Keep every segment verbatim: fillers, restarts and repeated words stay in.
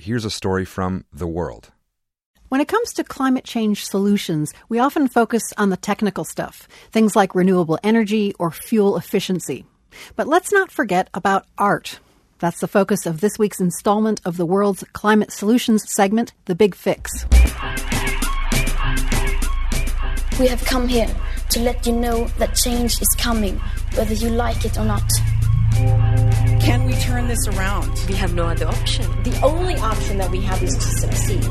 here's a story from The World. When it comes to climate change solutions, we often focus on the technical stuff, things like renewable energy or fuel efficiency. But let's not forget about art. That's the focus of this week's installment of The World's Climate Solutions segment, The Big Fix. We have come here to let you know that change is coming, whether you like it or not. Can we turn this around? We have no other option. The only option that we have is to succeed.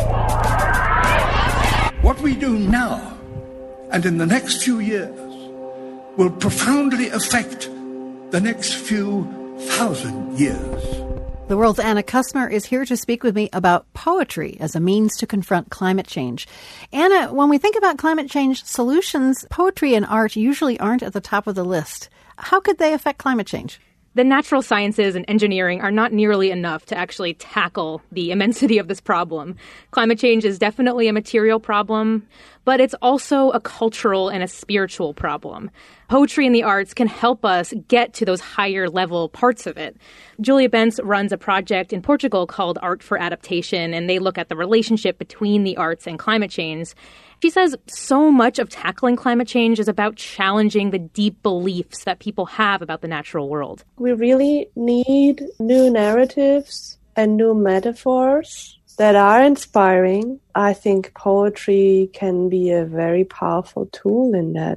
What we do now and in the next few years will profoundly affect the next few thousand years. The World's Anna Kussmer is here to speak with me about poetry as a means to confront climate change. Anna, when we think about climate change solutions, poetry and art usually aren't at the top of the list. How could they affect climate change? The natural sciences and engineering are not nearly enough to actually tackle the immensity of this problem. Climate change is definitely a material problem, but it's also a cultural and a spiritual problem. Poetry and the arts can help us get to those higher level parts of it. Julia Bence runs a project in Portugal called Art for Adaptation, and they look at the relationship between the arts and climate change. She says so much of tackling climate change is about challenging the deep beliefs that people have about the natural world. We really need new narratives and new metaphors that are inspiring. I think poetry can be a very powerful tool in that.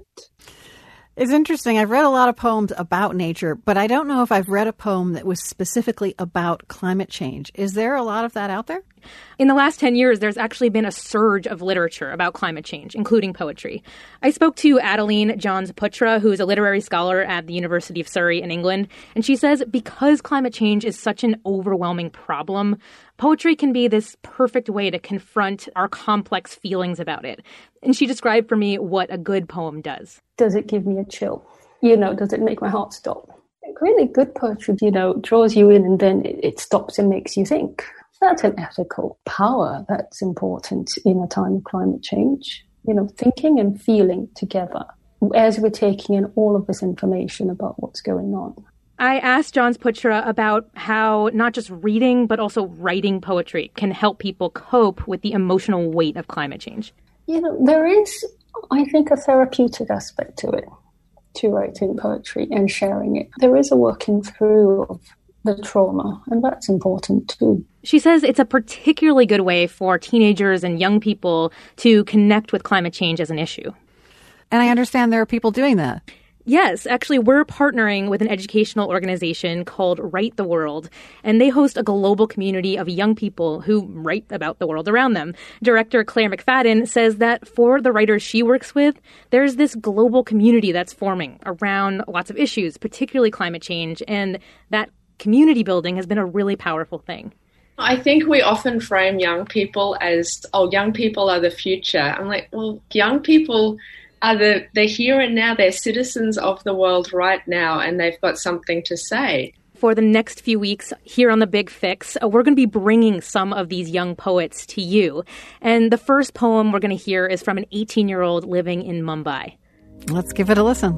It's interesting. I've read a lot of poems about nature, but I don't know if I've read a poem that was specifically about climate change. Is there a lot of that out there? In the last ten years, there's actually been a surge of literature about climate change, including poetry. I spoke to Adeline Johns-Putra, who is a literary scholar at the University of Surrey in England, and she says because climate change is such an overwhelming problem, poetry can be this perfect way to confront our complex feelings about it. And she described for me what a good poem does. Does it give me a chill? You know, does it make my heart stop? Really good poetry, you know, draws you in and then it, it stops and makes you think. That's an ethical power that's important in a time of climate change. You know, thinking and feeling together as we're taking in all of this information about what's going on. I asked Johns-Putra about how not just reading, but also writing poetry can help people cope with the emotional weight of climate change. You know, there is, I think, a therapeutic aspect to it, to writing poetry and sharing it. There is a working through of the trauma, and that's important too. She says it's a particularly good way for teenagers and young people to connect with climate change as an issue. And I understand there are people doing that. Yes, actually, we're partnering with an educational organization called Write the World, and they host a global community of young people who write about the world around them. Director Claire McFadden says that for the writers she works with, there's this global community that's forming around lots of issues, particularly climate change, and that community building has been a really powerful thing. I think we often frame young people as, oh, young people are the future. I'm like, well, young people are the, they're here and now, they're citizens of the world right now, and they've got something to say. For the next few weeks here on The Big Fix, uh, we're going to be bringing some of these young poets to you. And the first poem we're going to hear is from an eighteen-year-old living in Mumbai. Let's give it a listen.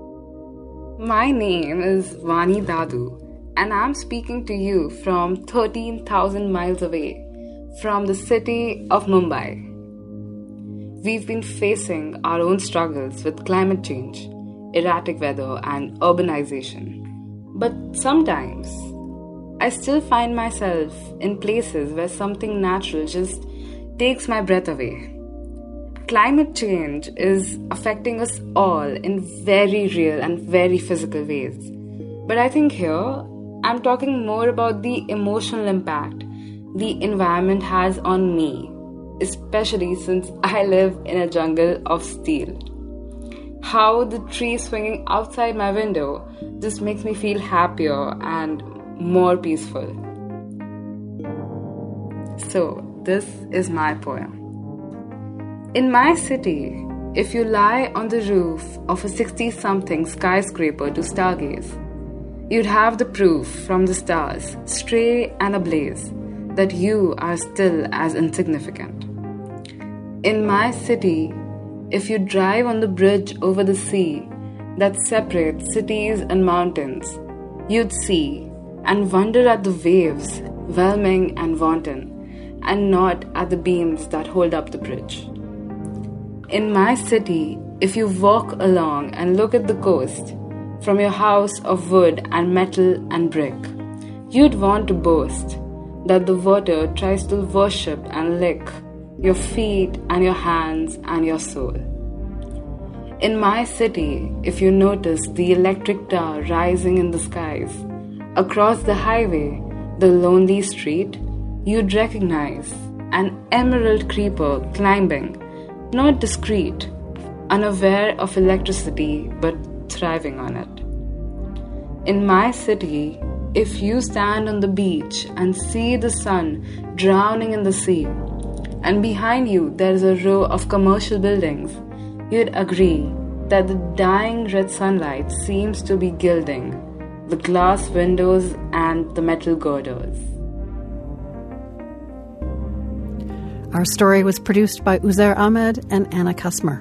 My name is Vani Dadu, and I'm speaking to you from thirteen thousand miles away from the city of Mumbai. We've been facing our own struggles with climate change, erratic weather, and urbanization. But sometimes, I still find myself in places where something natural just takes my breath away. Climate change is affecting us all in very real and very physical ways. But I think here, I'm talking more about the emotional impact the environment has on me, especially since I live in a jungle of steel. How the tree swinging outside my window just makes me feel happier and more peaceful. So, this is my poem. In my city, if you lie on the roof of a sixty-something skyscraper to stargaze, you'd have the proof from the stars, stray and ablaze, that you are still as insignificant. In my city, if you drive on the bridge over the sea that separates cities and mountains, you'd see and wonder at the waves whelming and wanton, and not at the beams that hold up the bridge. In my city, if you walk along and look at the coast, from your house of wood and metal and brick, you'd want to boast that the water tries to worship and lick your feet and your hands and your soul. In my city, if you notice the electric tower rising in the skies, across the highway, the lonely street, you'd recognize an emerald creeper climbing, not discreet, unaware of electricity but thriving on it. In my city, if you stand on the beach and see the sun drowning in the sea, and behind you there is a row of commercial buildings, you'd agree that the dying red sunlight seems to be gilding the glass windows and the metal girders. Our story was produced by Uzair Ahmed and Anna Kusmer.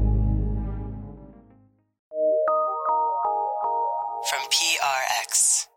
From P R X.